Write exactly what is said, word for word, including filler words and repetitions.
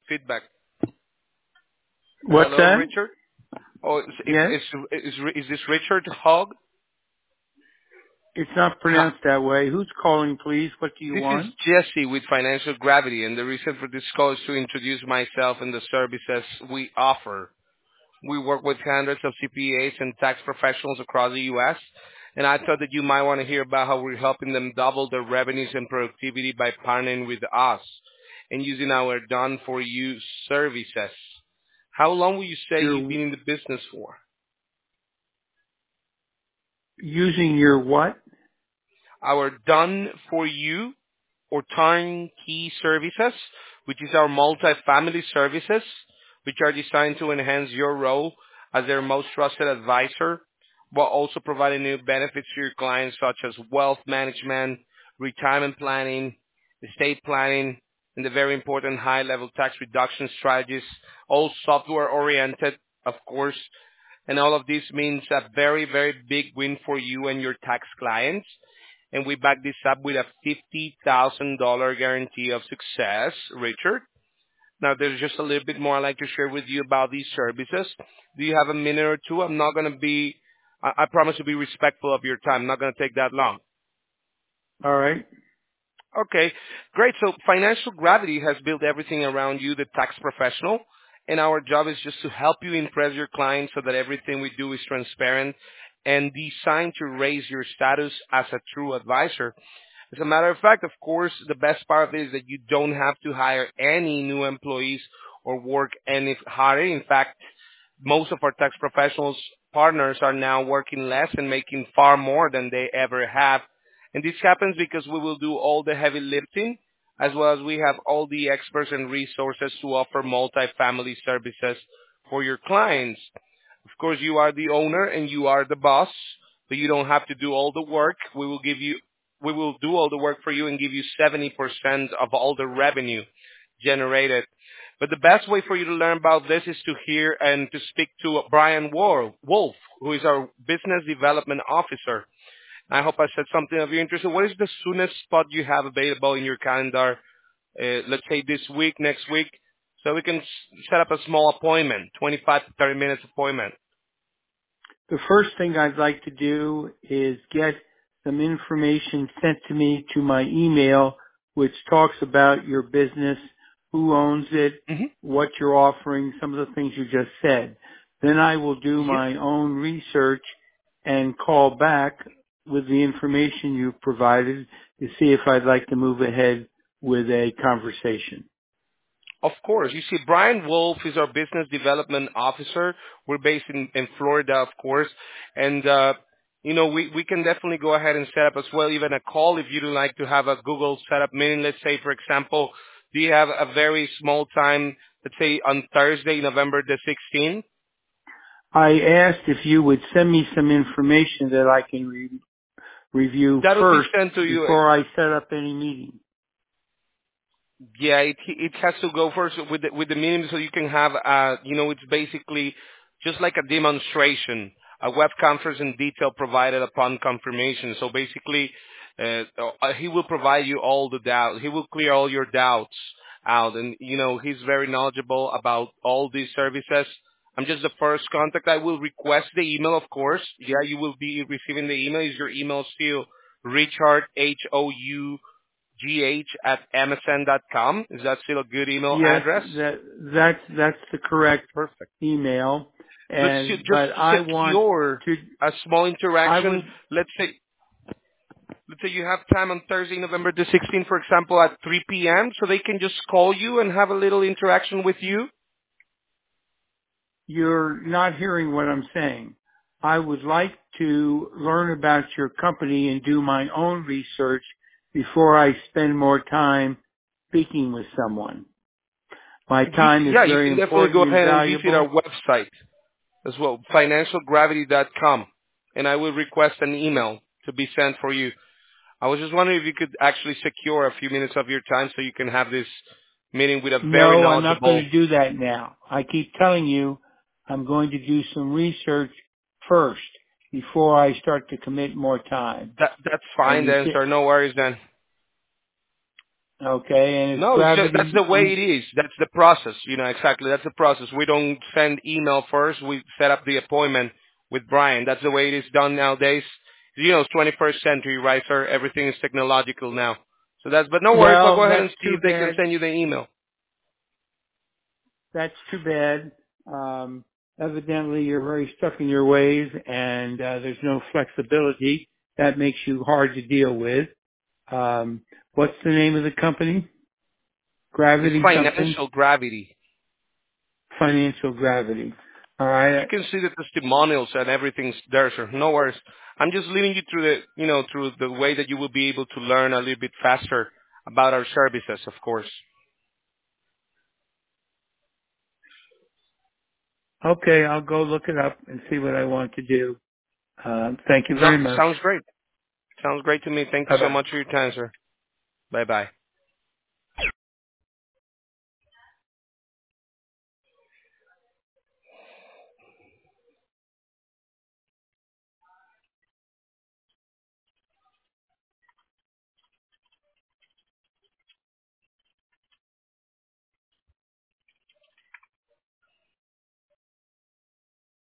feedback. What's Hello, that? Richard. Oh, it's Yes? it's it's, is is this Richard Hogg? It's not Hi. pronounced that way. Who's calling, please? What do you This is want? Jesse with Financial Gravity, and the reason for this call is to introduce myself and the services we offer. We work with hundreds of C P As and tax professionals across the U S, and I thought that you might want to hear about how we're helping them double their revenues and productivity by partnering with us and using our done-for-you services. How long will you say you've You're been in the business for? using your what? Our done-for-you or turnkey services, which is our multi-family services, which are designed to enhance your role as their most trusted advisor, while also providing new benefits to your clients such as wealth management, retirement planning, estate planning, and the very important high-level tax reduction strategies, all software-oriented, of course, and all of this means a very, very big win for you and your tax clients, and we back this up with a fifty thousand dollars guarantee of success, Richard. Now, there's just a little bit more I'd like to share with you about these services. Do you have a minute or two? I'm not going to be, I, I promise to be respectful of your time. I'm not going to take that long. All right. Okay, great. So Financial Gravity has built everything around you, the tax professional, and our job is just to help you impress your clients so that everything we do is transparent and designed to raise your status as a true advisor. As a matter of fact, of course, the best part of it is that you don't have to hire any new employees or work any harder. In fact, most of our tax professionals partners are now working less and making far more than they ever have. And this happens because we will do all the heavy lifting, as well as we have all the experts and resources to offer multi-family services for your clients. Of course, you are the owner and you are the boss, but you don't have to do all the work. We will give you, we will do all the work for you and give you seventy percent of all the revenue generated. But the best way for you to learn about this is to hear and to speak to Brian Wol- Wolf, who is our business development officer. I hope I said something of your interest. What is the soonest spot you have available in your calendar, uh, let's say this week, next week, so we can s- set up a small appointment, twenty-five to thirty minutes appointment? The first thing I'd like to do is get some information sent to me to my email, which talks about your business, who owns it, hmm what you're offering, some of the things you just said. Then I will do Yeah. my own research and call back with the information you've provided to see if I'd like to move ahead with a conversation. Of course. You see, Brian Wolf is our business development officer. We're based in, in Florida, of course. And, uh, you know, we, we can definitely go ahead and set up as well even a call if you'd like to have a Google setup meeting. Let's say, for example, do you have a very small time, let's say on Thursday, November the sixteenth? I asked if you would send me some information that I can re- review That will be first sent to you. before I set up any meeting. Yeah, it it has to go first with the, with the meeting so you can have uh you know it's basically just like a demonstration, a web conference in detail provided upon confirmation. So basically, uh, uh, he will provide you all the doubt. He will clear all your doubts out, and you know he's very knowledgeable about all these services. I'm just the first contact. I will request the email, of course. Yeah, you will be receiving the email. Is your email still Richard H O U gh at msn dot com? Is that still a good email Yes, address? that that's that's the correct Perfect. email. Let's ju- And just but I want secure to. a small I interaction. would. Let's say, let's say you have time on Thursday, November the sixteenth, for example, at three p.m., so they can just call you and have a little interaction with you. You're not hearing what I'm saying. I would like to learn about your company and do my own research before I spend more time speaking with someone. My You time can, is yeah, you very can definitely important go and ahead and visit our valuable. website as well, financial gravity dot com, and I will request an email to be sent for you. I was just wondering if you could actually secure a few minutes of your time so you can have this meeting with a very No, I'm not going knowledgeable. to do that now. I keep telling you I'm going to do some research first before I start to commit more time. That that's And fine you then, say, sir. No worries then. Okay, and it's No, it's just, that's gravity. the way In, it is. That's the process. You know, exactly. That's the process. We don't send email first. We set up the appointment with Brian. That's the way it is done nowadays. You know, it's twenty-first century, right, sir? Everything is technological now. So that's, but no worries. I'll well, go ahead that's and see too if they can bad. send you the email. That's too bad. Um, evidently, you're very stuck in your ways, and uh, there's no flexibility. That makes you hard to deal with. Um, what's the name of the company? It's Gravity something? financial gravity. Financial Gravity. All You right. can see the testimonials and everything's there, sir. No worries. I'm just leading you through the, you know, through the way that you will be able to learn a little bit faster about our services, of course. Okay, I'll go look it up and see what I want to do. Uh, thank you So, very much. sounds great. Sounds great to me. Thank you Bye so bye. much for your time, sir. Bye bye.